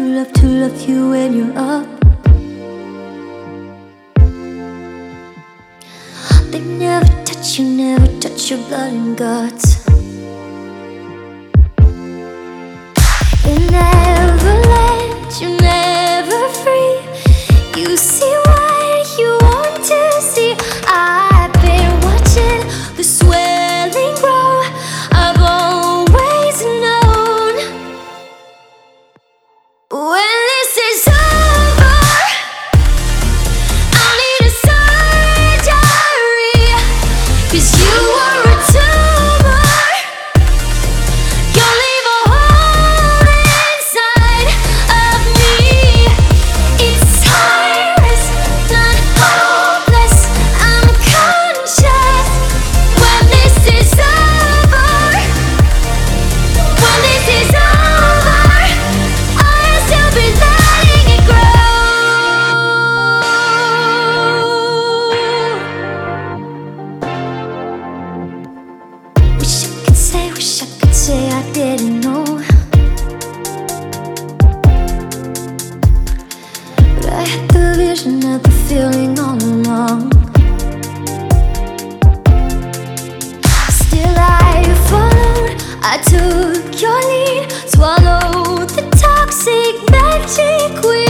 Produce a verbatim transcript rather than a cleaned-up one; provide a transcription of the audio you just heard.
love to love you when you're up. They never touch you, never touch your blood and guts. They never let you, never free. You see what you want to see. I've been watching the swelling grow. I've always known when this is over, I'll need a surgery. 'Cause you are a tumor. You'll leave a hole inside of me. It's heartless, not hopeless. I'm conscious when this is over. When this is over, I'll still be letting it grow. Wish I could say, wish I could say I didn't know, but I had the vision of the feeling all along. Still I followed, I took your lead, swallowed the toxic magic weed.